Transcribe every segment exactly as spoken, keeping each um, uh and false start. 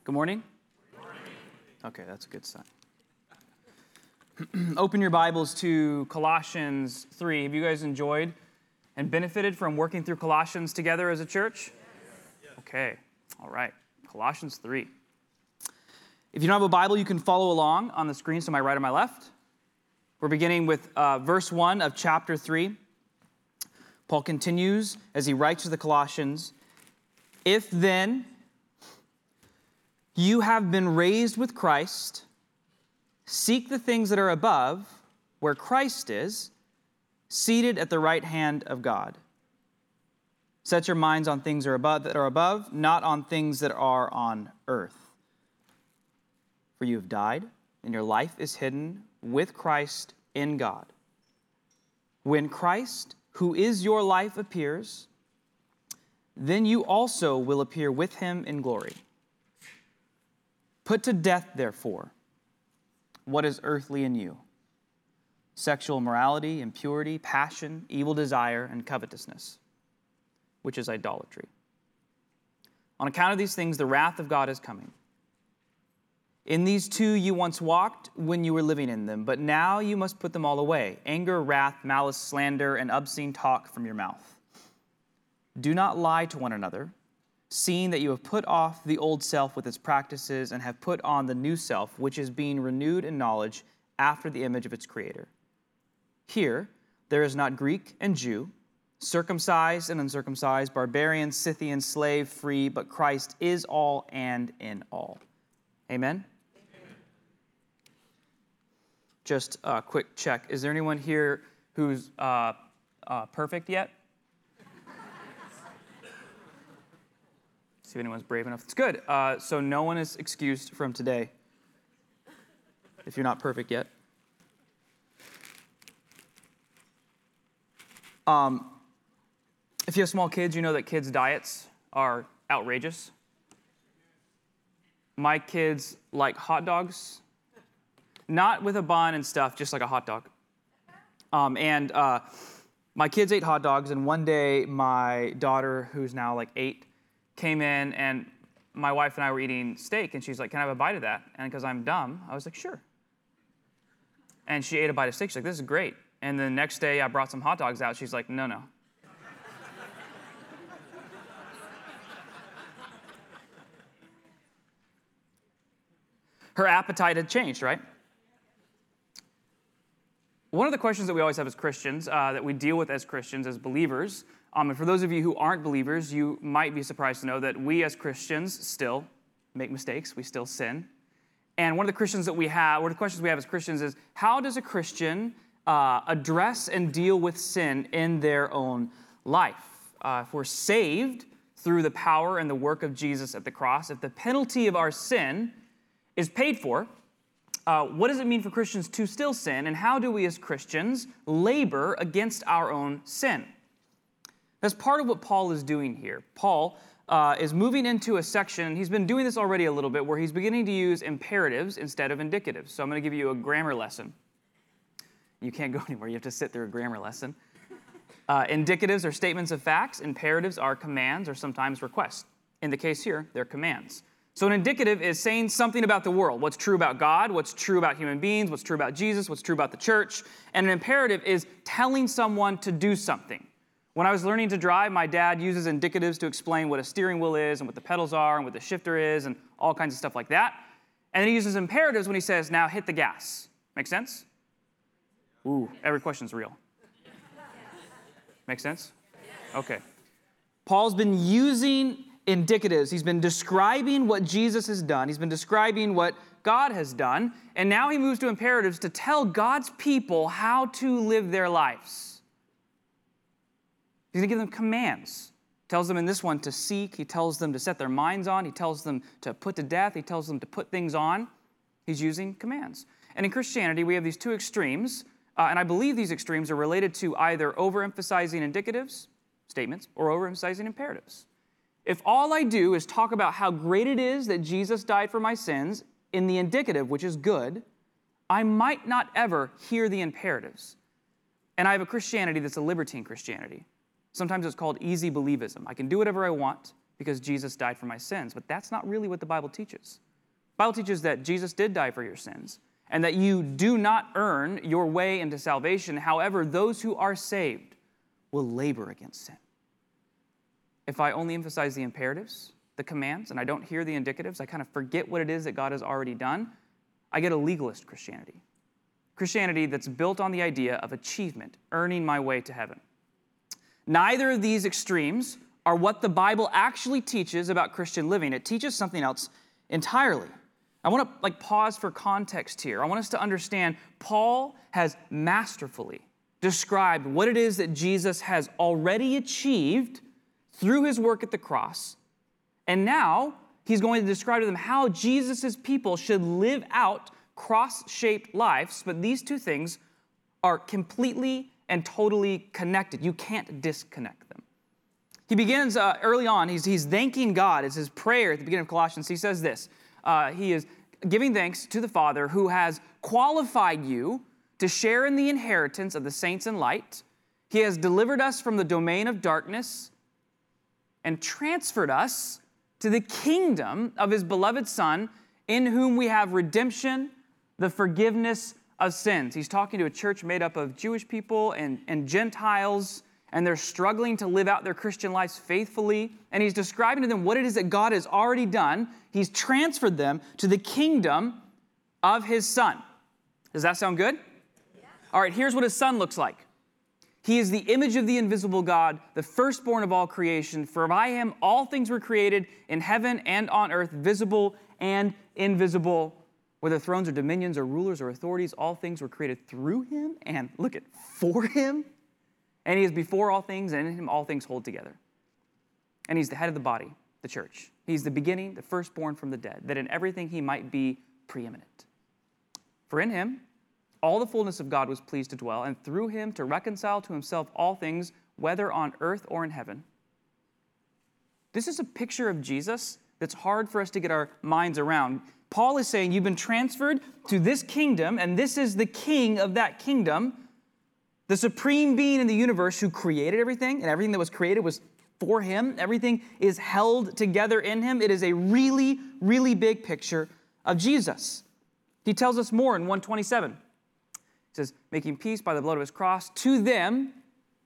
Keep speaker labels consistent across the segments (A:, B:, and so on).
A: Good morning? Good morning. Okay, that's a good sign. Open your Bibles to Colossians three. Have you guys enjoyed and benefited from working through Colossians together as a church? Yes. Okay, all right. Colossians three. If you don't have a Bible, you can follow along on the screen to my right or my left. We're beginning with uh, verse one of chapter three. Paul continues as he writes to the Colossians, "If then you have been raised with Christ, seek the things that are above, where Christ is, seated at the right hand of God. Set your minds on things that are above, that are above, not on things that are on earth. For you have died, and your life is hidden with Christ in God. When Christ, who is your life, appears, then you also will appear with him in glory. Put to death, therefore, what is earthly in you: sexual immorality, impurity, passion, evil desire, and covetousness, which is idolatry. On account of these things, the wrath of God is coming. In these two you once walked when you were living in them, but now you must put them all away: anger, wrath, malice, slander, and obscene talk from your mouth. Do not lie to one another, seeing that you have put off the old self with its practices and have put on the new self, which is being renewed in knowledge after the image of its creator. Here there is not Greek and Jew, circumcised and uncircumcised, barbarian, Scythian, slave, free, but Christ is all and in all." Amen? Amen. Just a quick check. Is there anyone here who's uh, uh, perfect yet? See if anyone's brave enough. It's good. Uh, so no one is excused from today if you're not perfect yet. Um, if you have small kids, you know that kids' diets are outrageous. My kids like hot dogs, not with a bun and stuff, just like a hot dog. Um, and uh, my kids ate hot dogs, and one day my daughter, who's now like eight, came in, and my wife and I were eating steak, and she's like, "Can I have a bite of that?" And because I'm dumb, I was like, "Sure." And she ate a bite of steak. She's like, "This is great." And the next day, I brought some hot dogs out. She's like, "No, no." Her appetite had changed, right? One of the questions that we always have as Christians, uh, that we deal with as Christians, as believers, um, and for those of you who aren't believers, you might be surprised to know that we as Christians still make mistakes. We still sin. And one of the Christians that we have, one of the questions we have as Christians is, how does a Christian uh, address and deal with sin in their own life? Uh, if we're saved through the power and the work of Jesus at the cross, if the penalty of our sin is paid for, uh, what does it mean for Christians to still sin, and how do we as Christians labor against our own sin? That's part of what Paul is doing here. Paul uh, is moving into a section, and he's been doing this already a little bit, where he's beginning to use imperatives instead of indicatives. So I'm going to give you a grammar lesson. You can't go anywhere. You have to sit through a grammar lesson. Uh, indicatives are statements of facts. Imperatives are commands or sometimes requests. In the case here, they're commands. So an indicative is saying something about the world, what's true about God, what's true about human beings, what's true about Jesus, what's true about the church. And an imperative is telling someone to do something. When I was learning to drive, my dad uses indicatives to explain what a steering wheel is and what the pedals are and what the shifter is and all kinds of stuff like that. And then he uses imperatives when he says, "Now hit the gas." Make sense? Ooh, every question's real. Make sense? Okay. Paul's been using indicatives. He's been describing what Jesus has done. He's been describing what God has done. And now he moves to imperatives to tell God's people how to live their lives. He's going to give them commands. He tells them in this one to seek. He tells them to set their minds on. He tells them to put to death. He tells them to put things on. He's using commands. And in Christianity, we have these two extremes. Uh, and I believe these extremes are related to either overemphasizing indicatives, statements, or overemphasizing imperatives. If all I do is talk about how great it is that Jesus died for my sins in the indicative, which is good, I might not ever hear the imperatives. And I have a Christianity that's a libertine Christianity. Sometimes it's called easy believism. I can do whatever I want. because Jesus died for my sins. But that's not really what the Bible teaches. The Bible teaches that Jesus did die for your sins and that you do not earn your way into salvation. However, those who are saved will labor against sin. If I only emphasize the imperatives, the commands, and I don't hear the indicatives, I kind of forget what it is that God has already done, I get a legalist Christianity. Christianity that's built on the idea of achievement, earning my way to heaven. Neither of these extremes are what the Bible actually teaches about Christian living. It teaches something else entirely. I want to like pause for context here. I want us to understand Paul has masterfully described what it is that Jesus has already achieved through his work at the cross. And now he's going to describe to them how Jesus' people should live out cross-shaped lives, but these two things are completely and totally connected. You can't disconnect them. He begins uh, early on, he's, he's thanking God. It's his prayer at the beginning of Colossians. He says this, uh, he is giving thanks to the Father who has qualified you to share in the inheritance of the saints in light. He has delivered us from the domain of darkness and transferred us to the kingdom of his beloved Son, in whom we have redemption, the forgiveness of sins. He's talking to a church made up of Jewish people and, and Gentiles, and they're struggling to live out their Christian lives faithfully. And he's describing to them what it is that God has already done. He's transferred them to the kingdom of his Son. Does that sound good? Yeah. All right, here's what his Son looks like. He is the image of the invisible God, the firstborn of all creation. For by him all things were created in heaven and on earth, visible and invisible. Whether thrones or dominions or rulers or authorities, all things were created through him and, look at, for him. And he is before all things, and in him all things hold together. And he's the head of the body, the church. He's the beginning, the firstborn from the dead, that in everything he might be preeminent. For in him all the fullness of God was pleased to dwell, and through him to reconcile to himself all things, whether on earth or in heaven. This is a picture of Jesus that's hard for us to get our minds around. Paul is saying you've been transferred to this kingdom, and this is the king of that kingdom, the supreme being in the universe who created everything, and everything that was created was for him. Everything is held together in him. It is a really, really big picture of Jesus. He tells us more in one twenty-seven. He says, making peace by the blood of his cross, to them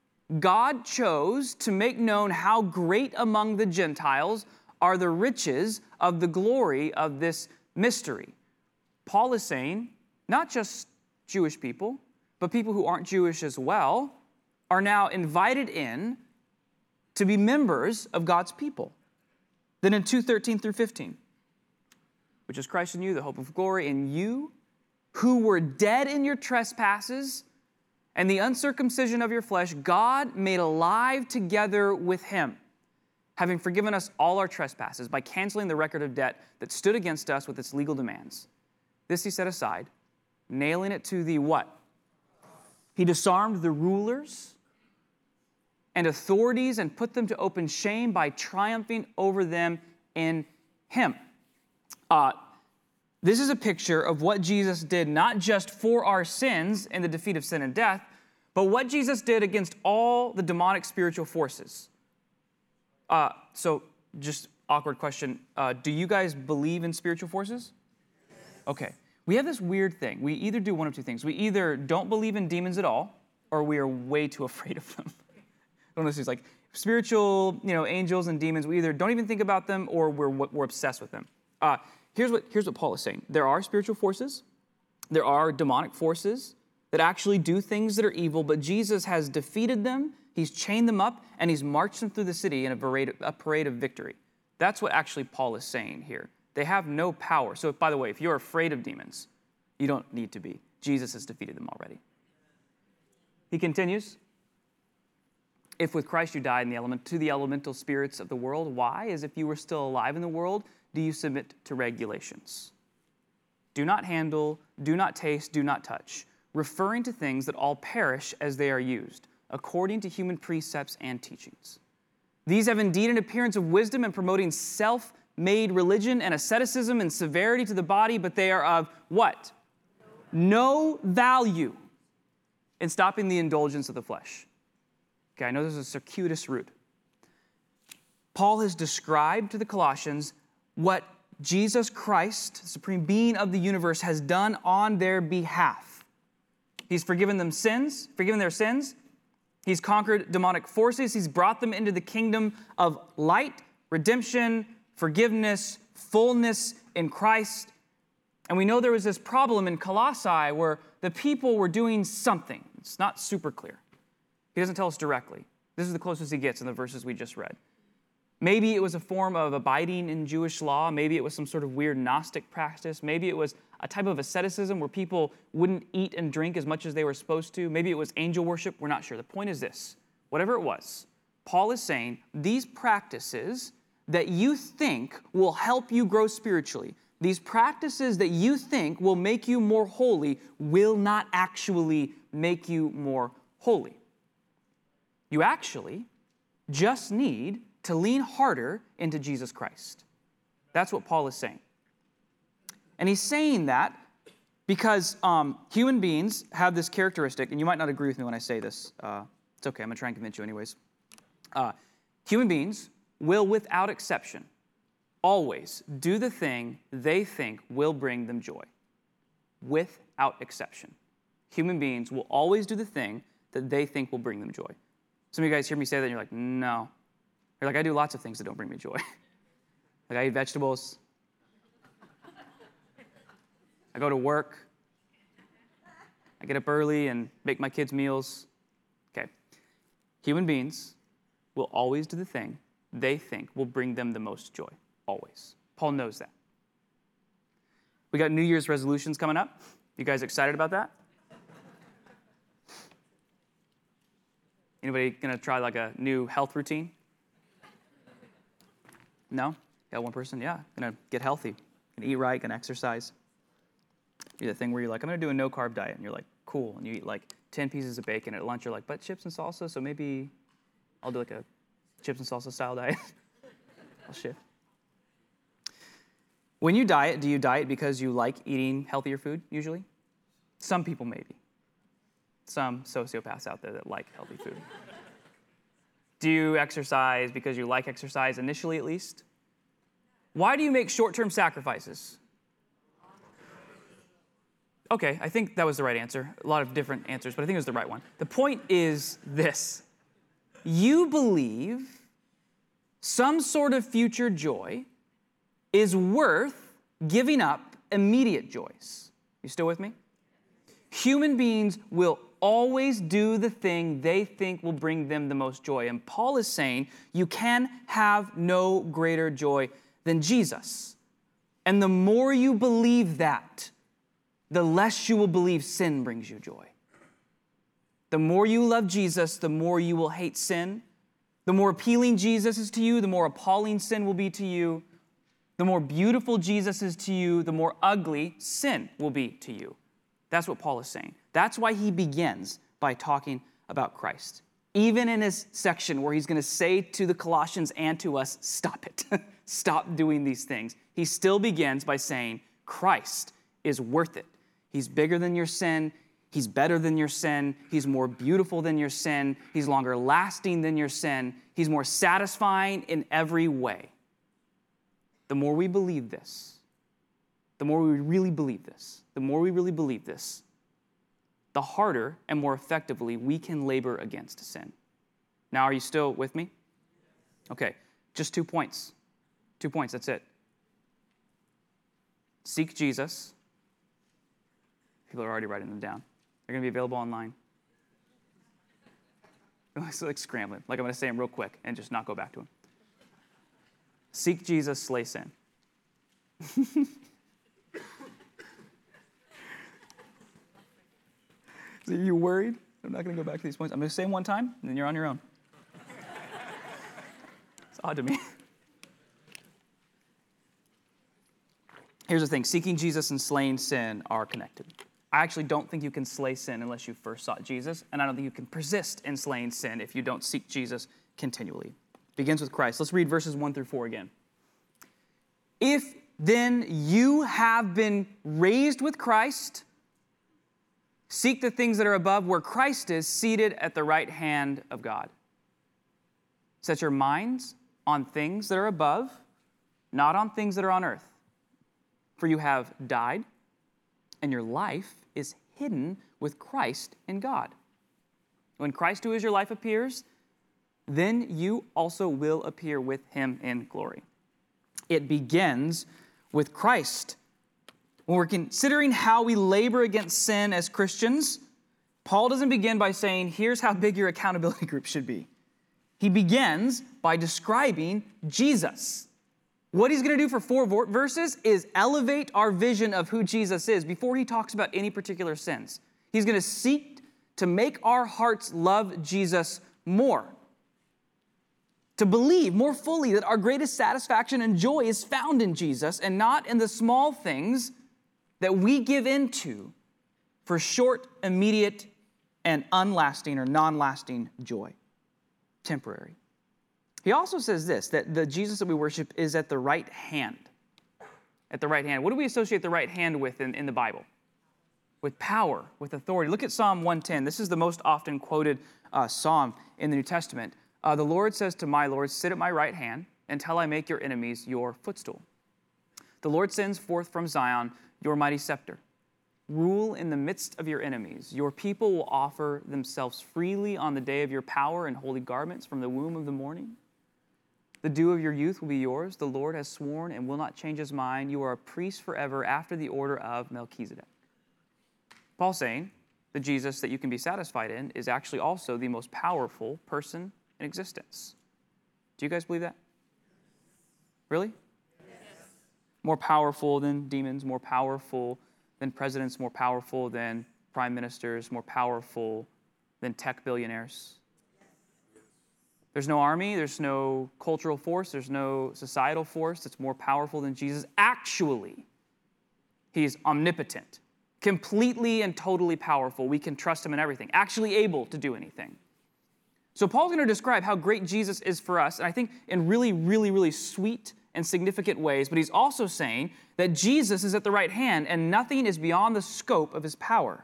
A: God chose to make known how great among the Gentiles are the riches of the glory of this mystery. Paul is saying, not just Jewish people, but people who aren't Jewish as well, are now invited in to be members of God's people. Then in two thirteen through fifteen, which is Christ in you, the hope of glory, in you who were dead in your trespasses and the uncircumcision of your flesh, God made alive together with him, having forgiven us all our trespasses by canceling the record of debt that stood against us with its legal demands. This he set aside, nailing it to the what? He disarmed the rulers and authorities and put them to open shame by triumphing over them in him. Uh, this is a picture of what Jesus did, not just for our sins and the defeat of sin and death, but what Jesus did against all the demonic spiritual forces. Uh, so, just awkward question. Uh, do you guys believe in spiritual forces? Okay. We have this weird thing. We either do one of two things. We either don't believe in demons at all, or we are way too afraid of them. One of those things, like spiritual, you know, angels and demons. We either don't even think about them, or we're we're obsessed with them. Uh, here's what here's what Paul is saying. There are spiritual forces. There are demonic forces that actually do things that are evil, but Jesus has defeated them. He's chained them up, and he's marched them through the city in a parade, a parade of victory. That's what actually Paul is saying here. They have no power. So, if, by the way, if you're afraid of demons, you don't need to be. Jesus has defeated them already. He continues, if with Christ you died in the element, to the elemental spirits of the world, why? As if you were still alive in the world, do you submit to regulations? Do not handle, do not taste, do not touch, referring to things that all perish as they are used, according to human precepts and teachings. These have indeed an appearance of wisdom in promoting self-made religion and asceticism and severity to the body, but they are of what? No value in stopping the indulgence of the flesh. Okay, I know this is a circuitous route. Paul has described to the Colossians what Jesus Christ, the supreme being of the universe, has done on their behalf. He's forgiven them sins, forgiven their sins. He's conquered demonic forces. He's brought them into the kingdom of light, redemption, forgiveness, fullness in Christ. And we know there was this problem in Colossae where the people were doing something. It's not super clear. He doesn't tell us directly. This is the closest he gets in the verses we just read. Maybe it was a form of abiding in Jewish law. Maybe it was some sort of weird Gnostic practice. Maybe it was a type of asceticism where people wouldn't eat and drink as much as they were supposed to. Maybe it was angel worship. We're not sure. The point is this. Whatever it was, Paul is saying these practices that you think will help you grow spiritually, these practices that you think will make you more holy will not actually make you more holy. You actually just need to lean harder into Jesus Christ. That's what Paul is saying. And he's saying that because um, human beings have this characteristic, and you might not agree with me when I say this. Uh, it's okay, I'm going to try and convince you anyways. Uh, human beings will, without exception, always do the thing they think will bring them joy. Without exception. Human beings will always do the thing that they think will bring them joy. Some of you guys hear me say that and you're like, no. You're like, I do lots of things that don't bring me joy. Like I eat vegetables. I go to work. I get up early and make my kids meals. Okay. Human beings will always do the thing they think will bring them the most joy. Always. Paul knows that. We got New Year's resolutions coming up. You guys excited about that? Anybody going to try like a new health routine? No? Got one person? Yeah. Going to get healthy. Going to eat right. Going to exercise. Do the thing where you're like, I'm going to do a no-carb diet. And you're like, cool. And you eat like ten pieces of bacon. At lunch, you're like, but chips and salsa, so maybe I'll do like a chips and salsa style diet. I'll shift. When you diet, do you diet because you like eating healthier food, usually? Some people maybe. Some sociopaths out there that like healthy food. Do you exercise because you like exercise, initially at least? Why do you make short-term sacrifices? Okay, I think that was the right answer. A lot of different answers, but I think it was the right one. The point is this. You believe some sort of future joy is worth giving up immediate joys. You still with me? Human beings will always do the thing they think will bring them the most joy. And Paul is saying you can have no greater joy than Jesus. And the more you believe that, the less you will believe sin brings you joy. The more you love Jesus, the more you will hate sin. The more appealing Jesus is to you, the more appalling sin will be to you. The more beautiful Jesus is to you, the more ugly sin will be to you. That's what Paul is saying. That's why he begins by talking about Christ. Even in his section where he's going to say to the Colossians and to us, stop it. Stop doing these things. He still begins by saying, Christ is worth it. He's bigger than your sin. He's better than your sin. He's more beautiful than your sin. He's longer lasting than your sin. He's more satisfying in every way. The more we believe this, the more we really believe this, the more we really believe this, the harder and more effectively we can labor against sin. Now, are you still with me? Okay, just two points. Two points, that's it. Seek Jesus. People are already writing them down. They're going to be available online. It's like scrambling. Like I'm going to say them real quick and just not go back to them. Seek Jesus, slay sin. Are you worried? I'm not going to go back to these points. I'm going to say them one time, and then you're on your own. It's odd to me. Here's the thing. Seeking Jesus and slaying sin are connected. I actually don't think you can slay sin unless you first sought Jesus, and I don't think you can persist in slaying sin if you don't seek Jesus continually. It begins with Christ. Let's read verses one through four again. If then you have been raised with Christ, seek the things that are above where Christ is seated at the right hand of God. Set your minds on things that are above, not on things that are on earth. For you have died, and your life is hidden with Christ in God. When Christ, who is your life, appears, then you also will appear with him in glory. It begins with Christ. When we're considering how we labor against sin as Christians, Paul doesn't begin by saying, here's how big your accountability group should be. He begins by describing Jesus. What he's going to do for four verses is elevate our vision of who Jesus is before he talks about any particular sins. He's going to seek to make our hearts love Jesus more, to believe more fully that our greatest satisfaction and joy is found in Jesus and not in the small things that we give into for short, immediate, and unlasting or non-lasting joy, temporary. He also says this, that the Jesus that we worship is at the right hand. At the right hand. What do we associate the right hand with in, in the Bible? With power, with authority. Look at Psalm one ten. This is the most often quoted uh, psalm in the New Testament. Uh, the Lord says to my Lord, sit at my right hand until I make your enemies your footstool. The Lord sends forth from Zion your mighty scepter. Rule in the midst of your enemies. Your people will offer themselves freely on the day of your power in holy garments from the womb of the morning. The dew of your youth will be yours. The Lord has sworn and will not change his mind. You are a priest forever after the order of Melchizedek. Paul's saying the Jesus that you can be satisfied in is actually also the most powerful person in existence. Do you guys believe that? Really? Yes. More powerful than demons, more powerful than presidents, more powerful than prime ministers, more powerful than tech billionaires. There's no army, there's no cultural force, there's no societal force that's more powerful than Jesus. Actually, he's omnipotent, completely and totally powerful. We can trust him in everything, actually able to do anything. So Paul's going to describe how great Jesus is for us, and I think in really, really, really sweet and significant ways, but he's also saying that Jesus is at the right hand and nothing is beyond the scope of his power.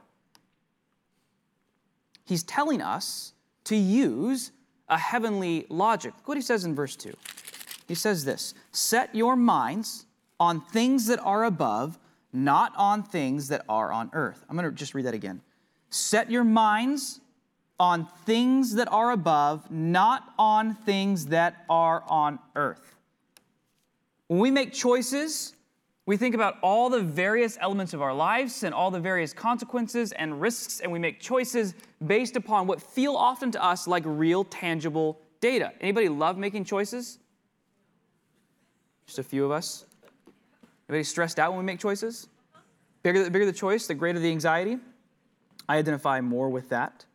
A: He's telling us to use a heavenly logic. Look what he says in verse two. He says this, set your minds on things that are above, not on things that are on earth. I'm going to just read that again. Set your minds on things that are above, not on things that are on earth. When we make choices, we think about all the various elements of our lives and all the various consequences and risks, and we make choices based upon what feel often to us like real, tangible data. Anybody love making choices? Just a few of us. Anybody stressed out when we make choices? Bigger, the bigger the choice, the greater the anxiety. I identify more with that.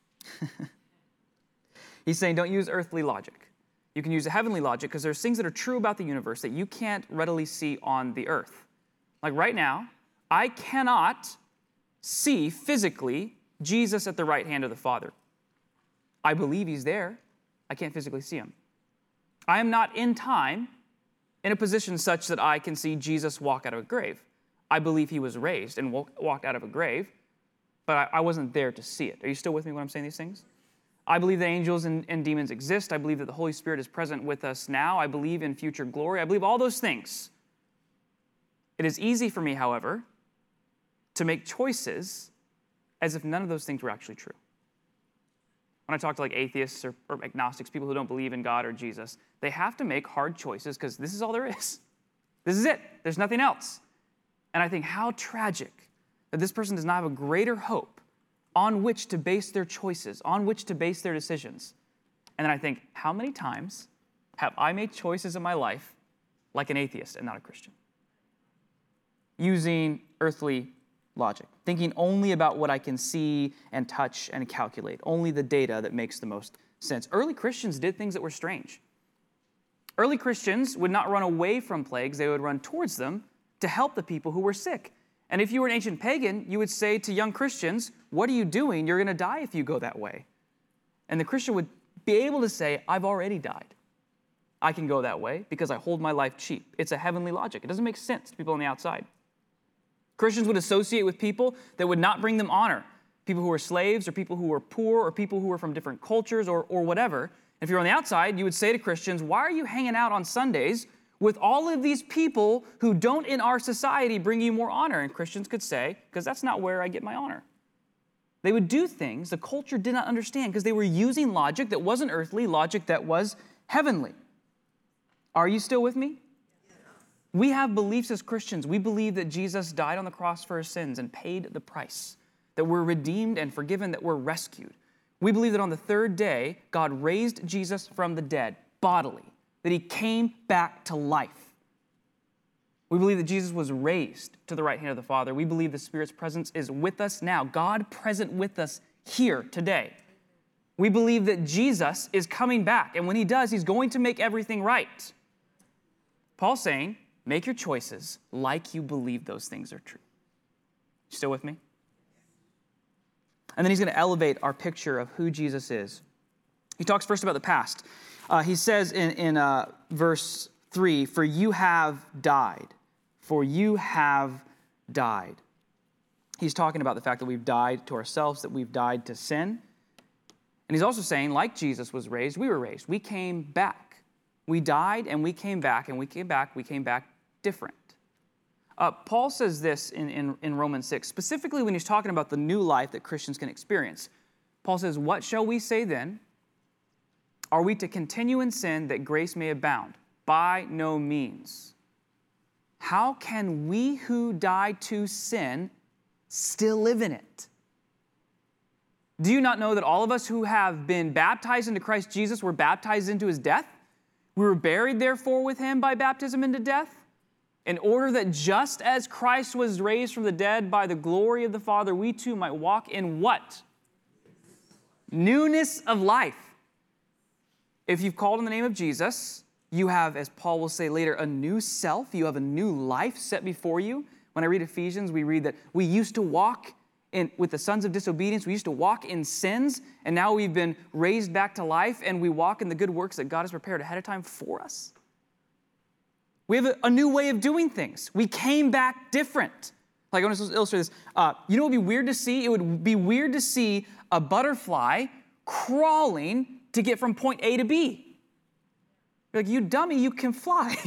A: He's saying don't use earthly logic. You can use a heavenly logic because there's things that are true about the universe that you can't readily see on the earth. Like right now, I cannot see physically Jesus at the right hand of the Father. I believe he's there. I can't physically see him. I am not in time in a position such that I can see Jesus walk out of a grave. I believe he was raised and walked out of a grave, but I wasn't there to see it. Are you still with me when I'm saying these things? I believe that angels and, and demons exist. I believe that the Holy Spirit is present with us now. I believe in future glory. I believe all those things. It is easy for me, however, to make choices as if none of those things were actually true. When I talk to like atheists or, or agnostics, people who don't believe in God or Jesus, they have to make hard choices because this is all there is. This is it. There's nothing else. And I think how tragic that this person does not have a greater hope on which to base their choices, on which to base their decisions. And then I think, how many times have I made choices in my life like an atheist and not a Christian? Using earthly logic, thinking only about what I can see and touch and calculate, only the data that makes the most sense. Early Christians did things that were strange. Early Christians would not run away from plagues, they would run towards them to help the people who were sick. And if you were an ancient pagan, you would say to young Christians, what are you doing? You're going to die if you go that way. And the Christian would be able to say, I've already died. I can go that way because I hold my life cheap. It's a heavenly logic. It doesn't make sense to people on the outside. Christians would associate with people that would not bring them honor, people who were slaves or people who were poor or people who were from different cultures or, or whatever, If you're on the outside, you would say to Christians, why are you hanging out on Sundays with all of these people who don't in our society bring you more honor? And Christians could say, because that's not where I get my honor. They would do things the culture did not understand because they were using logic that wasn't earthly, logic that was heavenly. Are you still with me? We have beliefs as Christians. We believe that Jesus died on the cross for our sins and paid the price, that we're redeemed and forgiven, that we're rescued. We believe that on the third day, God raised Jesus from the dead, bodily, that he came back to life. We believe that Jesus was raised to the right hand of the Father. We believe the Spirit's presence is with us now, God present with us here today. We believe that Jesus is coming back, and when he does, he's going to make everything right. Paul's saying, make your choices like you believe those things are true. You still with me? And then he's going to elevate our picture of who Jesus is. He talks first about the past. Uh, he says in, in uh, verse three, for you have died. For you have died. He's talking about the fact that we've died to ourselves, that we've died to sin. And he's also saying, like Jesus was raised, we were raised. We came back. We died and we came back, and we came back, we came back different. Uh, Paul says this in, in, in Romans six, specifically when he's talking about the new life that Christians can experience. Paul says, what shall we say then? Are we to continue in sin that grace may abound? By no means. How can we who died to sin still live in it? Do you not know that all of us who have been baptized into Christ Jesus were baptized into his death? We were buried, therefore, with him by baptism into death, in order that just as Christ was raised from the dead by the glory of the Father, we too might walk in what? Newness of life. If you've called on the name of Jesus, you have, as Paul will say later, a new self. You have a new life set before you. When I read Ephesians, we read that we used to walk in, with the sons of disobedience. We used to walk in sins, and now we've been raised back to life, and we walk in the good works that God has prepared ahead of time for us. We have a, a new way of doing things. We came back different. Like, I want to illustrate this. Uh, you know what would be weird to see? It would be weird to see a butterfly crawling to get from point A to B. You're like, you dummy, you can fly.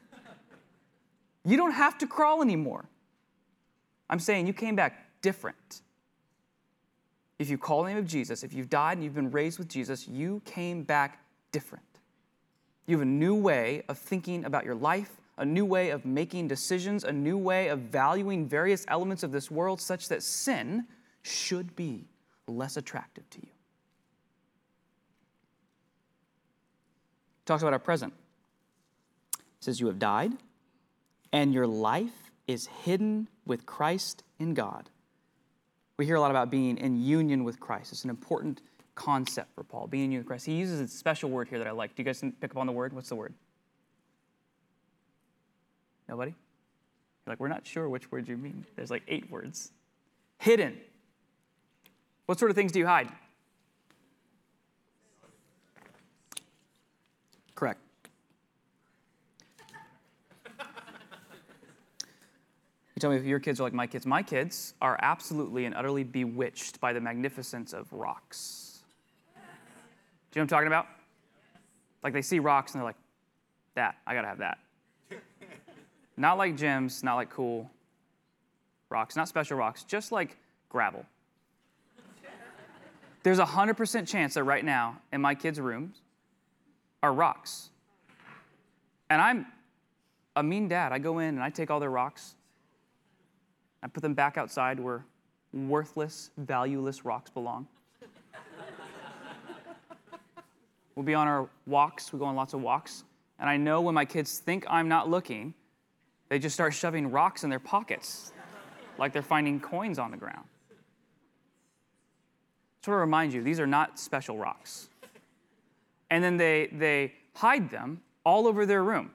A: You don't have to crawl anymore. I'm saying you came back different. If you call the name of Jesus, if you've died and you've been raised with Jesus, you came back different. You have a new way of thinking about your life, a new way of making decisions, a new way of valuing various elements of this world such that sin should be less attractive to you. Talks about our present. It says, you have died, and your life is hidden with Christ in God. We hear a lot about being in union with Christ. It's an important concept for Paul, being in union with Christ. He uses a special word here that I like. Do you guys pick up on the word? What's the word? Nobody? You're like, we're not sure which word you mean. There's like eight words. Hidden. What sort of things do you hide? Correct. You tell me if your kids are like my kids. My kids are absolutely and utterly bewitched by the magnificence of rocks. Do you know what I'm talking about? Like they see rocks and they're like, that, I gotta have that. Not like gems, not like cool rocks, not special rocks, just like gravel. There's a one hundred percent chance that right now in my kids' rooms are rocks. And I'm a mean dad. I go in and I take all their rocks. I put them back outside where worthless, valueless rocks belong. We'll be on our walks. We go on lots of walks. And I know when my kids think I'm not looking, they just start shoving rocks in their pockets like they're finding coins on the ground. Just want to remind you, these are not special rocks. And then they, they hide them all over their room.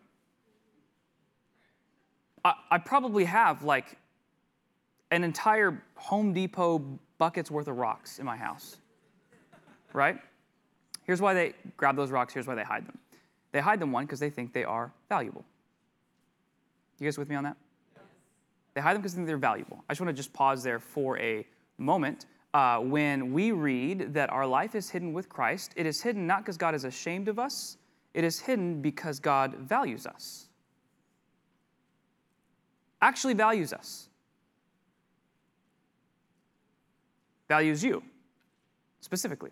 A: I, I probably have like an entire Home Depot bucket's worth of rocks in my house, right? Here's why they grab those rocks. Here's why they hide them. They hide them, one, because they think they are valuable. You guys with me on that? They hide them because they think they're valuable. I just want to just pause there for a moment. uh, when we read that our life is hidden with Christ, it is hidden not because God is ashamed of us, it is hidden because God values us. Actually values us. Values you, specifically.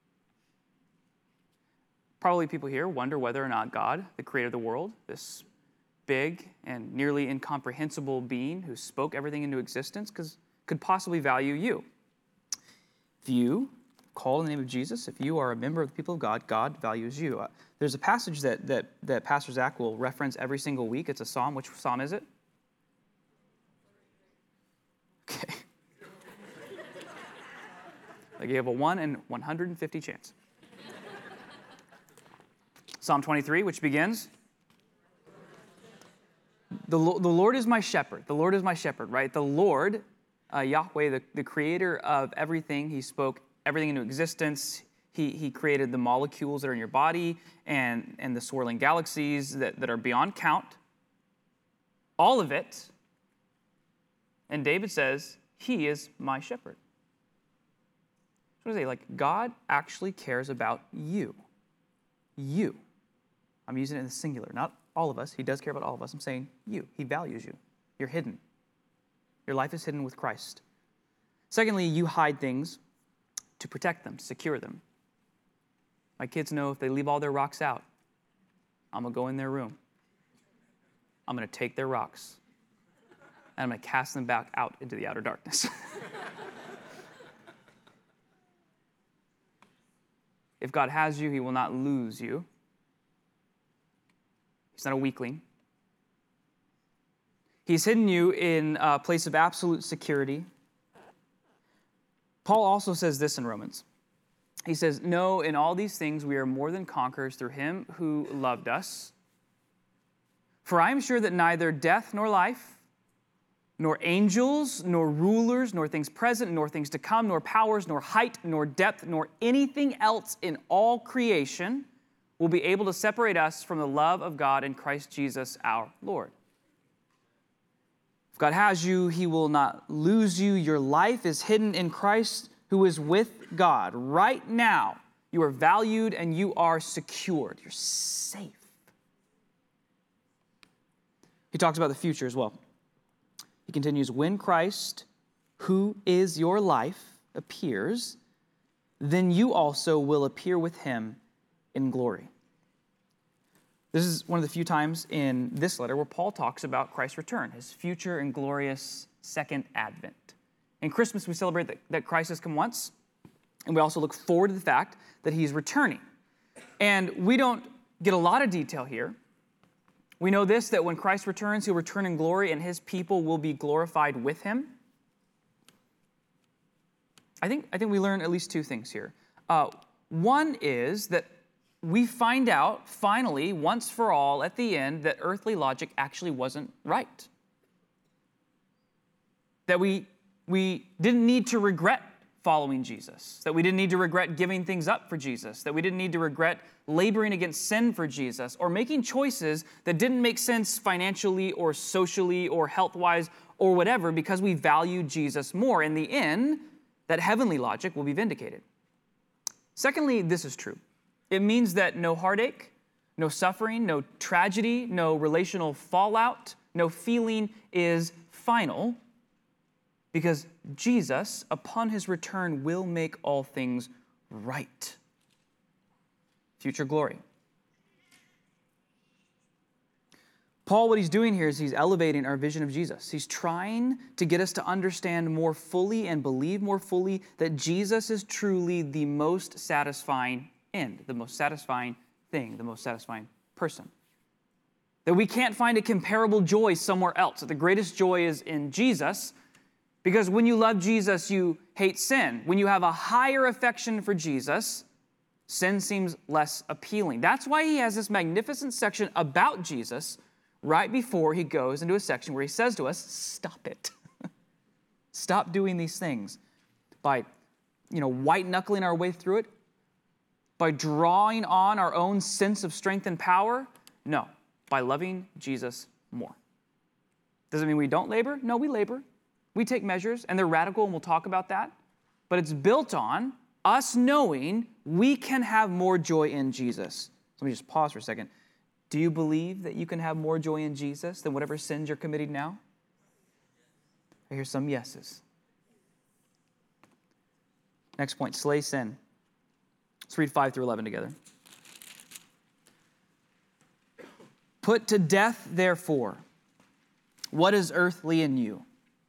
A: Probably people here wonder whether or not God, the creator of the world, this big and nearly incomprehensible being who spoke everything into existence, could possibly value you. If you call in the name of Jesus, if you are a member of the people of God, God values you. Uh, there's a passage that, that, that Pastor Zach will reference every single week. It's a psalm. Which psalm is it? Okay. Like you have a one in one hundred fifty chance. Psalm twenty-three, which begins, the, the Lord is my shepherd. The Lord is my shepherd, right? The Lord, uh, Yahweh, the, the creator of everything, he spoke everything into existence. He, he created the molecules that are in your body and, and the swirling galaxies that, that are beyond count. All of it. And David says, he is my shepherd. So what does he say? Like, God actually cares about you. You. I'm using it in the singular, not all of us. He does care about all of us. I'm saying you. He values you. You're hidden. Your life is hidden with Christ. Secondly, you hide things to protect them, secure them. My kids know if they leave all their rocks out, I'm going to go in their room. I'm going to take their rocks, and I'm going to cast them back out into the outer darkness. If God has you, he will not lose you. He's not a weakling. He's hidden you in a place of absolute security. Paul also says this in Romans. He says, no, in all these things we are more than conquerors through him who loved us. For I am sure that neither death nor life, nor angels, nor rulers, nor things present, nor things to come, nor powers, nor height, nor depth, nor anything else in all creation will be able to separate us from the love of God in Christ Jesus our Lord. If God has you, he will not lose you. Your life is hidden in Christ, who is with God. Right now, you are valued and you are secured. You're safe. He talks about the future as well. He continues, when Christ, who is your life, appears, then you also will appear with him in glory. This is one of the few times in this letter where Paul talks about Christ's return, his future and glorious second advent. In Christmas, we celebrate that, that Christ has come once, and we also look forward to the fact that he's returning. And we don't get a lot of detail here. We know this, that when Christ returns, he'll return in glory, and his people will be glorified with him. I think, I think we learn at least two things here. Uh, one is that we find out, finally, once for all, at the end, that earthly logic actually wasn't right. That we, we didn't need to regret following Jesus, that we didn't need to regret giving things up for Jesus, that we didn't need to regret laboring against sin for Jesus, or making choices that didn't make sense financially or socially or health-wise or whatever because we value Jesus more. In the end, that heavenly logic will be vindicated. Secondly, this is true. It means that no heartache, no suffering, no tragedy, no relational fallout, no feeling is final, because Jesus, upon his return, will make all things right. Future glory. Paul, what he's doing here is he's elevating our vision of Jesus. He's trying to get us to understand more fully and believe more fully that Jesus is truly the most satisfying end, the most satisfying thing, the most satisfying person. That we can't find a comparable joy somewhere else. That the greatest joy is in Jesus, because when you love Jesus, you hate sin. When you have a higher affection for Jesus, sin seems less appealing. That's why he has this magnificent section about Jesus right before he goes into a section where he says to us, stop it. Stop doing these things by, you know, white-knuckling our way through it, by drawing on our own sense of strength and power. No, by loving Jesus more. Does it mean we don't labor? No, we labor. We take measures, and they're radical, and we'll talk about that. but it's built on us knowing we can have more joy in Jesus. Let me just pause for a second. Do you believe that you can have more joy in Jesus than whatever sins you're committing now? I hear some yeses. Next point, slay sin. Let's read five through eleven together. Put to death, therefore, what is earthly in you?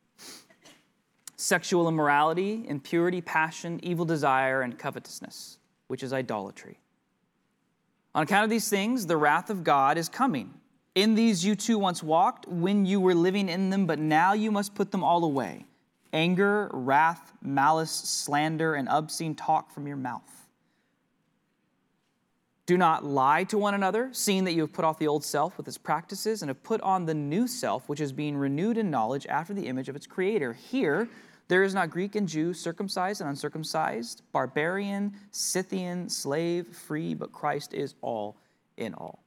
A: Sexual immorality, impurity, passion, evil desire, and covetousness, which is idolatry. On account of these things, the wrath of God is coming. In these you too once walked when you were living in them, but now you must put them all away. Anger, wrath, malice, slander, and obscene talk from your mouth. Do not lie to one another, seeing that you have put off the old self with its practices and have put on the new self, which is being renewed in knowledge after the image of its creator. Here, there is not Greek and Jew, circumcised and uncircumcised, barbarian, Scythian, slave, free, but Christ is all in all.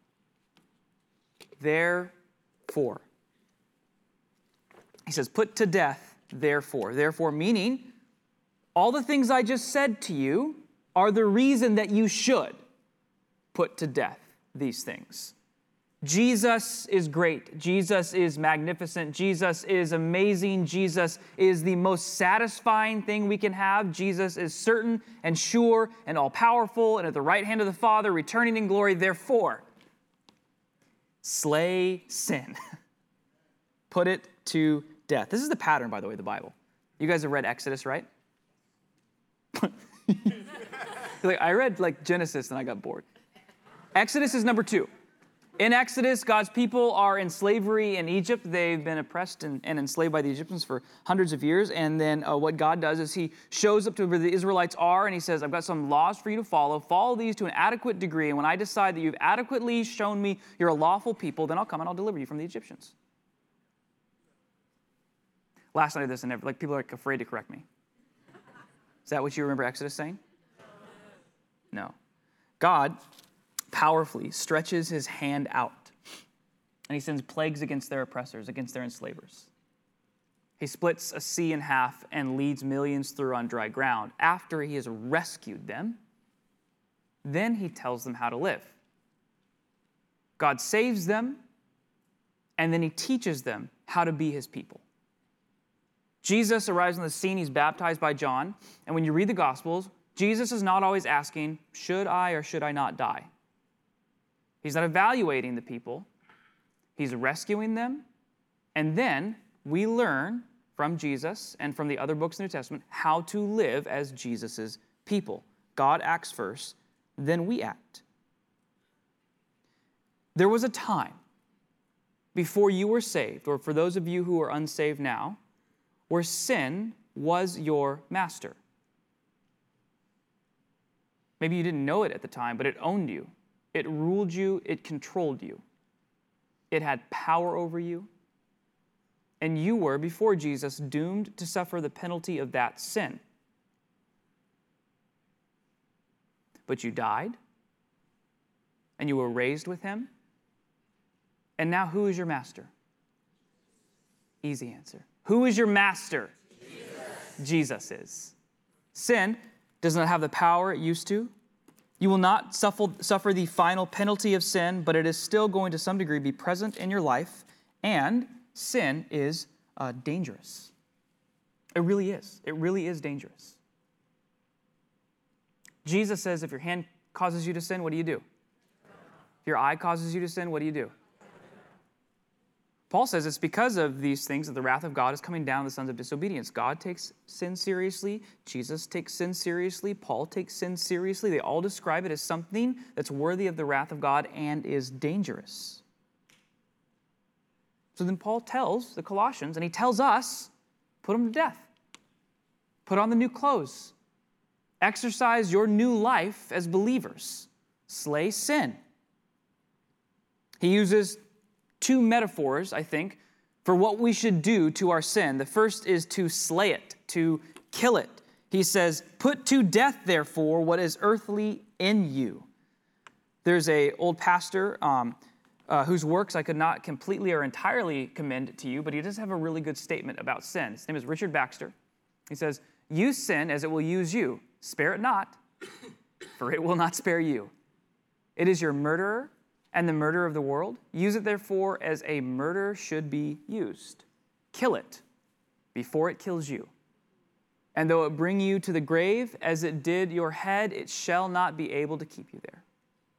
A: Therefore, he says, put to death, therefore. Therefore, meaning, all the things I just said to you are the reason that you should put to death these things. Jesus is great. Jesus is magnificent. Jesus is amazing. Jesus is the most satisfying thing we can have. Jesus is certain and sure and all-powerful and at the right hand of the Father, returning in glory. Therefore, slay sin. Put it to death. This is the pattern, by the way, of the Bible. You guys have read Exodus, right? Like, I read like Genesis and I got bored. Exodus is number two. In Exodus, God's people are in slavery in Egypt. They've been oppressed and, and enslaved by the Egyptians for hundreds of years. And then uh, what God does is he shows up to where the Israelites are and he says, I've got some laws for you to follow. Follow these to an adequate degree. And when I decide that you've adequately shown me you're a lawful people, then I'll come and I'll deliver you from the Egyptians. Last night I did this and never, like people are like afraid to correct me. Is that what you remember Exodus saying? No. God powerfully stretches his hand out, and he sends plagues against their oppressors, against their enslavers. He splits a sea in half and leads millions through on dry ground. After he has rescued them, then he tells them how to live. God saves them, and then he teaches them how to be his people. Jesus arrives on the scene. He's baptized by John, and when you read the Gospels, Jesus is not always asking, should I or should I not die? He's not evaluating the people. He's rescuing them. And then we learn from Jesus and from the other books in the New Testament how to live as Jesus' people. God acts first, then we act. There was a time before you were saved, or for those of you who are unsaved now, where sin was your master. Maybe you didn't know it at the time, but it owned you. It ruled you. It controlled you. It had power over you. And you were, before Jesus, doomed to suffer the penalty of that sin. But you died, and you were raised with him. And now who is your master? Easy answer. Who is your master? Jesus. Jesus is. Sin does not have the power it used to. You will not suffer, suffer the final penalty of sin, but it is still going to some degree be present in your life, and sin is uh, dangerous. It really is. It really is dangerous. Jesus says if your hand causes you to sin, what do you do? If your eye causes you to sin, what do you do? Paul says it's because of these things that the wrath of God is coming down on the sons of disobedience. God takes sin seriously. Jesus takes sin seriously. Paul takes sin seriously. They all describe it as something that's worthy of the wrath of God and is dangerous. So then Paul tells the Colossians, and he tells us, put them to death. Put on the new clothes. Exercise your new life as believers. Slay sin. He uses two metaphors, I think, for what we should do to our sin. The first is to slay it, to kill it. He says, put to death, therefore, what is earthly in you. There's an old pastor um, uh, whose works I could not completely or entirely commend to you, but he does have a really good statement about sin. His name is Richard Baxter. He says, use sin as it will use you. Spare it not, for it will not spare you. It is your murderer and the murderer of the world. Use it therefore as a murder should be used. Kill it before it kills you. And though it bring you to the grave as it did your head, it shall not be able to keep you there.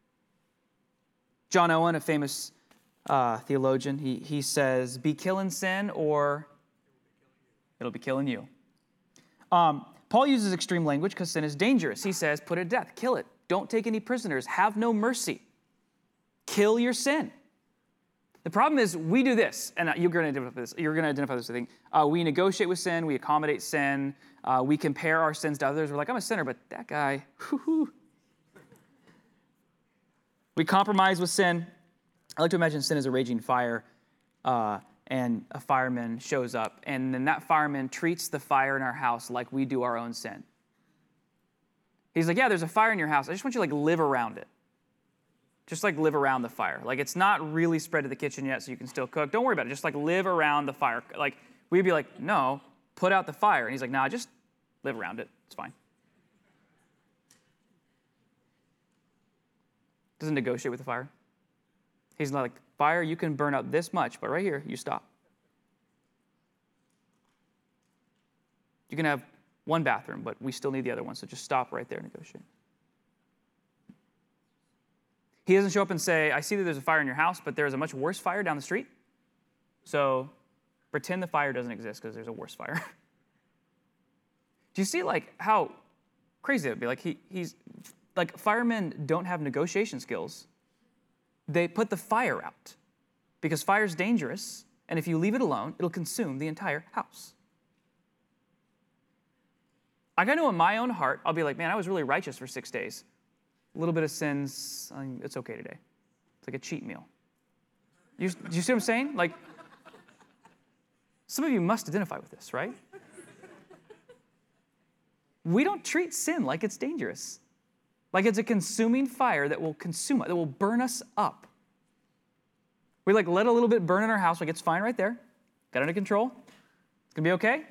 A: John Owen, a famous uh, theologian, he, he says, be killing sin or it'll be killing you. Um, Paul uses extreme language because sin is dangerous. He says, put it to death, kill it. Don't take any prisoners. Have no mercy. Kill your sin. The problem is we do this, and you're going to identify this. You're going to identify this. I think uh, we negotiate with sin, we accommodate sin, uh, we compare our sins to others. We're like, I'm a sinner, but that guy, whoo-hoo. We compromise with sin. I like to imagine sin as a raging fire, uh, and a fireman shows up, and then that fireman treats the fire in our house like we do our own sin. He's like, yeah, there's a fire in your house. I just want you to like live around it. Just like live around the fire. Like it's not really spread to the kitchen yet, so you can still cook. Don't worry about it. Just like live around the fire. Like we'd be like, no, put out the fire. And he's like, nah, just live around it. It's fine. Doesn't negotiate with the fire. He's not like, fire, you can burn out this much, but right here, you stop. You can have one bathroom, but we still need the other one, so just stop right there and negotiate. He doesn't show up and say, I see that there's a fire in your house, but there's a much worse fire down the street. So pretend the fire doesn't exist because there's a worse fire. Do you see like how crazy it would be? Like he, he's like firemen don't have negotiation skills. They put the fire out because fire's dangerous, and if you leave it alone, it'll consume the entire house. I gotta know in my own heart, I'll be like, man, I was really righteous for six days. A little bit of sins, I mean, it's okay today. It's like a cheat meal. You, do you see what I'm saying? Like, some of you must identify with this, right? We don't treat sin like it's dangerous. Like it's a consuming fire that will consume us, that will burn us up. We like let a little bit burn in our house, like it's fine right there. Got it under control. It's gonna be okay.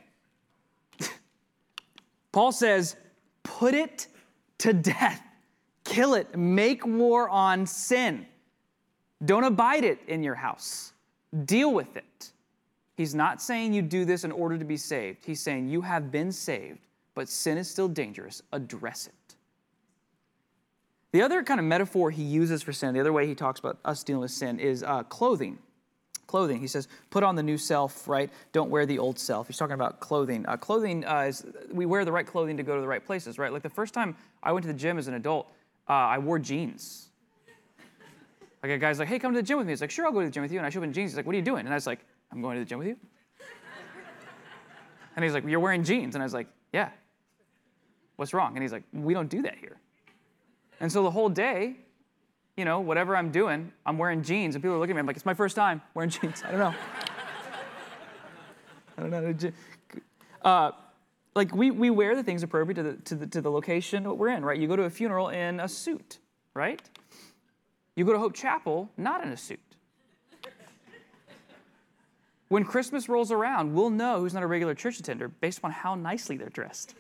A: Paul says, put it to death. Kill it. Make war on sin. Don't abide it in your house. Deal with it. He's not saying you do this in order to be saved. He's saying you have been saved, but sin is still dangerous. Address it. The other kind of metaphor he uses for sin, the other way he talks about us dealing with sin is uh, clothing. Clothing. He says, put on the new self, right? Don't wear the old self. He's talking about clothing. Uh, clothing uh, is, we wear the right clothing to go to the right places, right? Like the first time I went to the gym as an adult, uh, I wore jeans. Like a guy's like, hey, come to the gym with me. He's like, sure, I'll go to the gym with you. And I show up in jeans. He's like, what are you doing? And I was like, I'm going to the gym with you. And he's like, you're wearing jeans. And I was like, yeah. What's wrong? And he's like, we don't do that here. And so the whole day, you know, whatever I'm doing, I'm wearing jeans, and people are looking at me. I'm like, it's my first time wearing jeans. I don't know. I don't know. Uh, like we we wear the things appropriate to the to the to the location that we're in, right? You go to a funeral in a suit, right? You go to Hope Chapel not in a suit. When Christmas rolls around, we'll know who's not a regular church attender based upon how nicely they're dressed.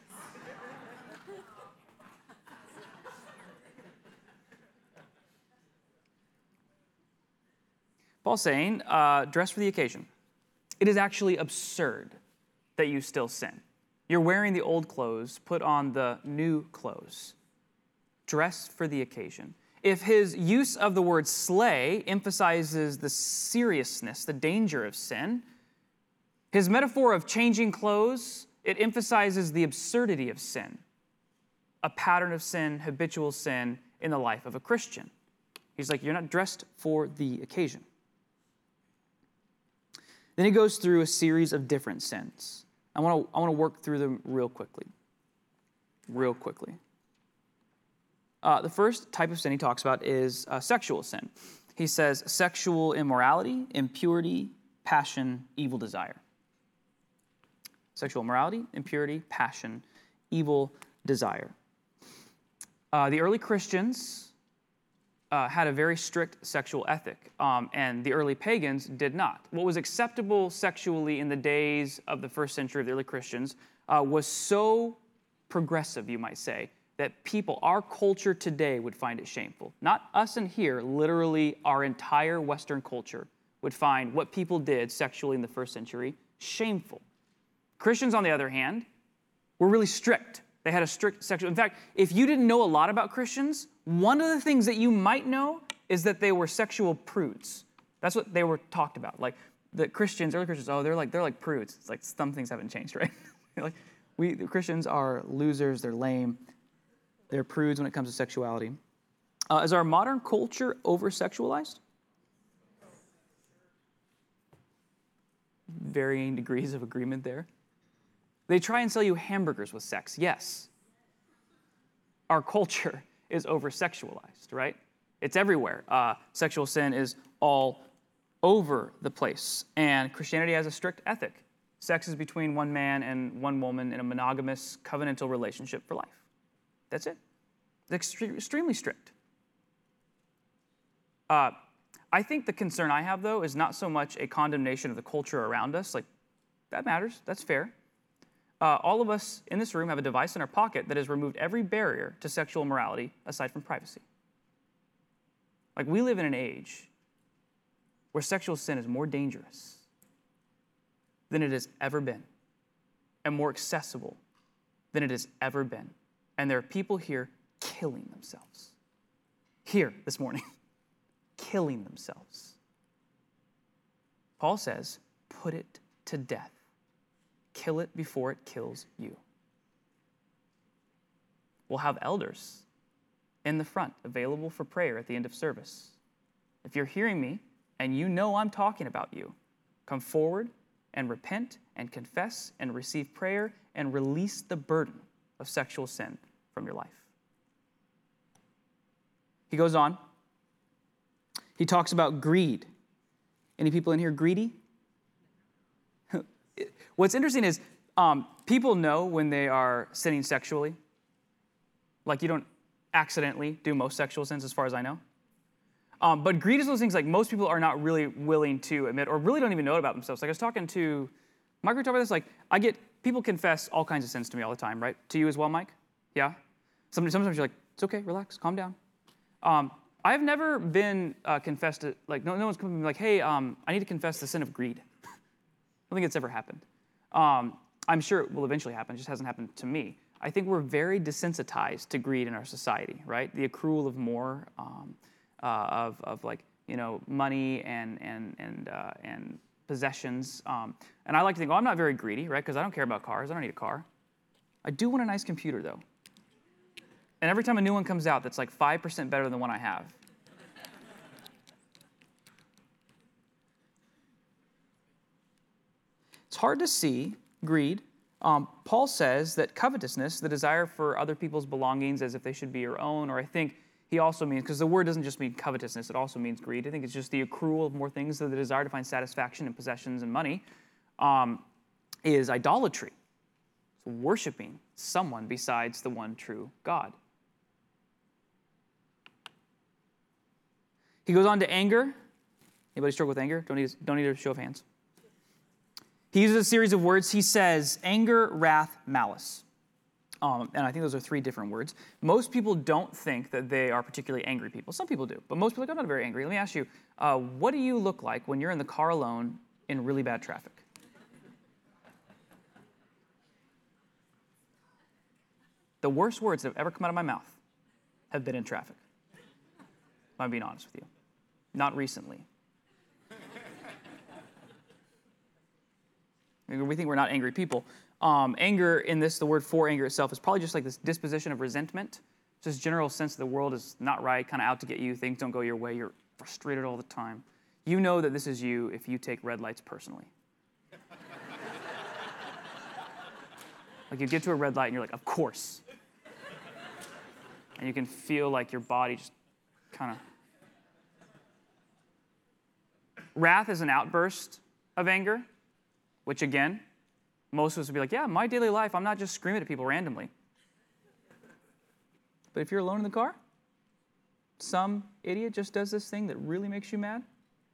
A: Paul's saying, uh, dress for the occasion. It is actually absurd that you still sin. You're wearing the old clothes, put on the new clothes. Dress for the occasion. If his use of the word slay emphasizes the seriousness, the danger of sin, his metaphor of changing clothes, it emphasizes the absurdity of sin, a pattern of sin, habitual sin in the life of a Christian. He's like, you're not dressed for the occasion. Then he goes through a series of different sins. I want to I want to work through them real quickly. Real quickly. Uh, the first type of sin he talks about is uh, sexual sin. He says sexual immorality, impurity, passion, evil desire. Sexual immorality, impurity, passion, evil desire. Uh, the early Christians uh, had a very strict sexual ethic, um, and the early pagans did not. What was acceptable sexually in the days of the first century of the early Christians uh, was so progressive, you might say, that people, our culture today, would find it shameful. Not us in here, literally our entire Western culture would find what people did sexually in the first century shameful. Christians, on the other hand, were really strict. They had a strict sexual. In fact, if you didn't know a lot about Christians, one of the things that you might know is that they were sexual prudes. That's what they were talked about. Like the Christians, early Christians, oh, they're like they're like prudes. It's like some things haven't changed, right? Like we the Christians are losers. They're lame. They're prudes when it comes to sexuality. Uh, is our modern culture over-sexualized? Varying degrees of agreement there. They try and sell you hamburgers with sex. Yes. Our culture is over-sexualized, right? It's everywhere. Uh, sexual sin is all over the place. And Christianity has a strict ethic. Sex is between one man and one woman in a monogamous covenantal relationship for life. That's it. It's extre- extremely strict. Uh, I think the concern I have, though, is not so much a condemnation of the culture around us. Like, that matters. That's fair. Uh, all of us in this room have a device in our pocket that has removed every barrier to sexual morality aside from privacy. Like, we live in an age where sexual sin is more dangerous than it has ever been and more accessible than it has ever been. And there are people here killing themselves. Here this morning, killing themselves. Paul says, put it to death. Kill it before it kills you. We'll have elders in the front available for prayer at the end of service. If you're hearing me and you know I'm talking about you, come forward and repent and confess and receive prayer and release the burden of sexual sin from your life. He goes on. He talks about greed. Any people in here greedy? What's interesting is um, people know when they are sinning sexually. Like you don't accidentally do most sexual sins as far as I know. Um, but greed is one of those things like most people are not really willing to admit or really don't even know it about themselves. Like I was talking to Mike, we talked about this. Like I get, people confess all kinds of sins to me all the time, right? To you as well, Mike? Yeah? Sometimes, sometimes you're like, it's okay, relax, calm down. Um, I've never been uh, confessed to, like, no, no one's come to me like, hey, um, I need to confess the sin of greed. I don't think it's ever happened. Um, I'm sure it will eventually happen. It just hasn't happened to me. I think we're very desensitized to greed in our society, right? The accrual of more, um, uh, of, of like, you know, money and and and uh, and possessions. Um, and I like to think, oh, I'm not very greedy, right? Because I don't care about cars. I don't need a car. I do want a nice computer, though. And every time a new one comes out that's like five percent better than the one I have. It's hard to see greed. Um, Paul says that covetousness, the desire for other people's belongings as if they should be your own, or I think he also means, because the word doesn't just mean covetousness, it also means greed. I think it's just the accrual of more things, so the desire to find satisfaction in possessions and money, um, is idolatry. It's worshiping someone besides the one true God. He goes on to anger. Anybody struggle with anger? Don't need, don't need a show of hands. He uses a series of words. He says anger, wrath, malice. Um, and I think those are three different words. Most people don't think that they are particularly angry people. Some people do, but most people are like, I'm not very angry. Let me ask you, uh, what do you look like when you're in the car alone in really bad traffic? The worst words that have ever come out of my mouth have been in traffic. I'm being honest with you. Not recently. We think we're not angry people. Um, anger in this, the word for anger itself, is probably just like this disposition of resentment. Just general sense that the world is not right, kind of out to get you. Things don't go your way. You're frustrated all the time. You know that this is you if you take red lights personally. Like you get to a red light and you're like, of course. And you can feel like your body just kind of... Wrath is an outburst of anger, which again, most of us would be like, yeah, in my daily life, I'm not just screaming at people randomly. But if you're alone in the car, some idiot just does this thing that really makes you mad?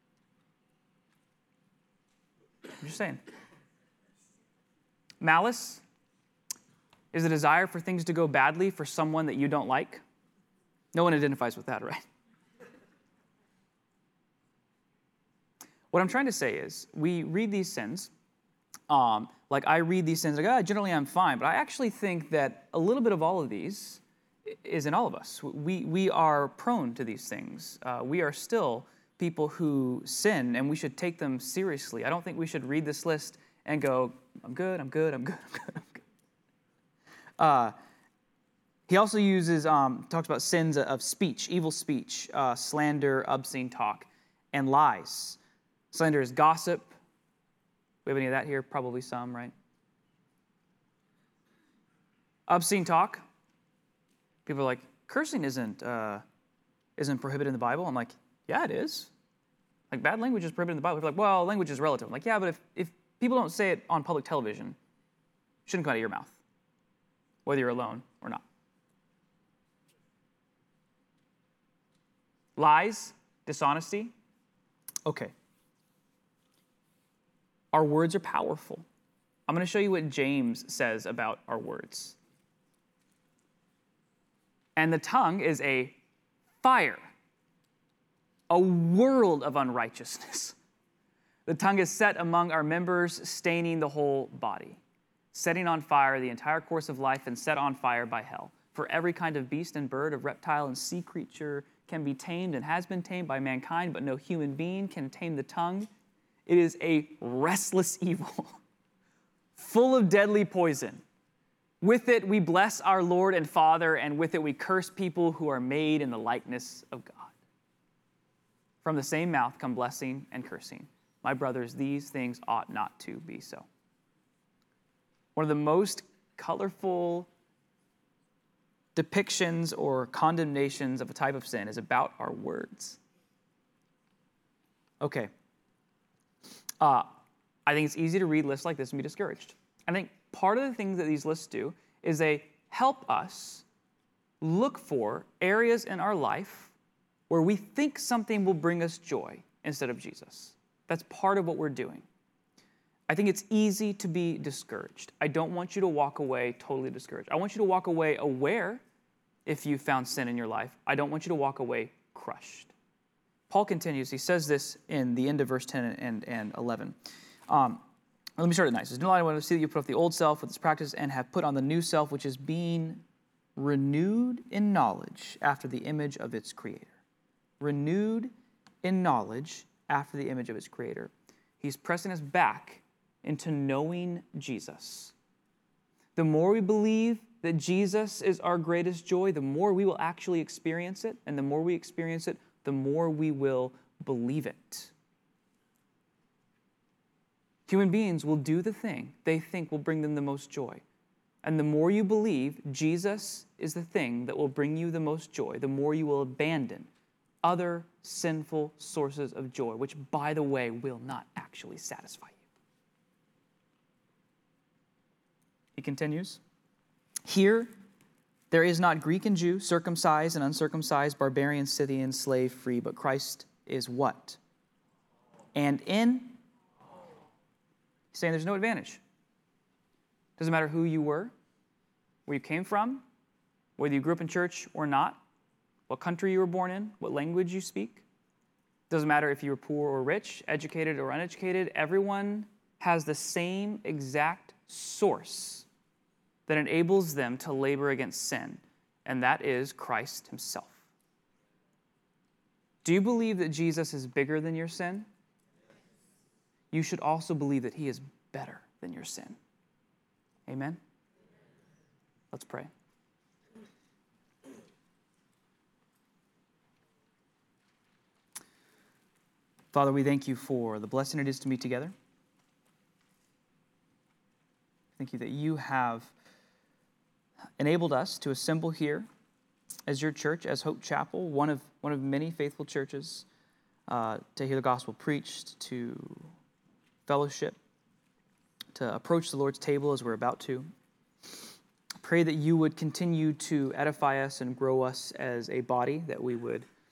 A: I'm just saying. Malice is a desire for things to go badly for someone that you don't like. No one identifies with that, right? What I'm trying to say is, we read these sins, um, like I read these sins, like, oh, generally I'm fine, but I actually think that a little bit of all of these is in all of us. We, we are prone to these things. Uh, we are still people who sin, and we should take them seriously. I don't think we should read this list and go, I'm good, I'm good, I'm good, I'm good, I'm good. Uh, he also uses, um, talks about sins of speech, evil speech, uh, slander, obscene talk, and lies. Slander is gossip. We have any of that here? Probably some, right? Obscene talk. People are like, cursing isn't uh, isn't prohibited in the Bible. I'm like, yeah, it is. Like, bad language is prohibited in the Bible. People are like, well, language is relative. I'm like, yeah, but if, if people don't say it on public television, it shouldn't come out of your mouth, whether you're alone or not. Lies, dishonesty. Okay. Our words are powerful. I'm going to show you what James says about our words. And the tongue is a fire, a world of unrighteousness. The tongue is set among our members, staining the whole body, setting on fire the entire course of life and set on fire by hell. For every kind of beast and bird, of reptile and sea creature can be tamed and has been tamed by mankind, but no human being can tame the tongue. It is a restless evil, full of deadly poison. With it we bless our Lord and Father, and with it we curse people who are made in the likeness of God. From the same mouth come blessing and cursing. My brothers, these things ought not to be so. One of the most colorful depictions or condemnations of a type of sin is about our words. Okay. Uh, I think it's easy to read lists like this and be discouraged. I think part of the things that these lists do is they help us look for areas in our life where we think something will bring us joy instead of Jesus. That's part of what we're doing. I think it's easy to be discouraged. I don't want you to walk away totally discouraged. I want you to walk away aware if you found sin in your life. I don't want you to walk away crushed. Paul continues. He says this in the end of verse ten and, and eleven. Um, let me start it nice. No, I want to see that you put off the old self with its practice and have put on the new self, which is being renewed in knowledge after the image of its creator. Renewed in knowledge after the image of its creator. He's pressing us back into knowing Jesus. The more we believe that Jesus is our greatest joy, the more we will actually experience it, and the more we experience it, the more we will believe it. Human beings will do the thing they think will bring them the most joy. And the more you believe Jesus is the thing that will bring you the most joy, the more you will abandon other sinful sources of joy, which, by the way, will not actually satisfy you. He continues, here there is not Greek and Jew, circumcised and uncircumcised, barbarian, Scythian, slave, free, but Christ is what? And in? He's saying there's no advantage. Doesn't matter who you were, where you came from, whether you grew up in church or not, what country you were born in, what language you speak. Doesn't matter if you were poor or rich, educated or uneducated. Everyone has the same exact source that enables them to labor against sin, and that is Christ himself. Do you believe that Jesus is bigger than your sin? You should also believe that he is better than your sin. Amen? Let's pray. Father, we thank you for the blessing it is to meet together. Thank you that you have enabled us to assemble here as your church, as Hope Chapel, one of one of many faithful churches, uh, to hear the gospel preached, to fellowship, to approach the Lord's table as we're about to. Pray that you would continue to edify us and grow us as a body, that we would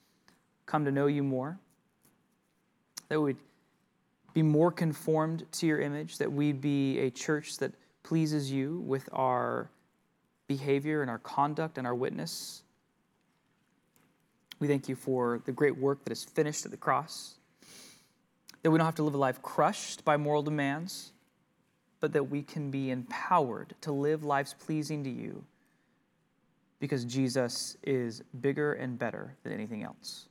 A: come to know you more, that we'd be more conformed to your image, that we'd be a church that pleases you with our behavior and our conduct and our witness. We thank you for the great work that is finished at the cross, that we don't have to live a life crushed by moral demands, but that we can be empowered to live lives pleasing to you because Jesus is bigger and better than anything else.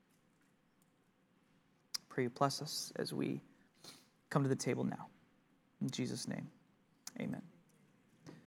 A: Pray you bless us as we come to the table now. In Jesus' name, amen.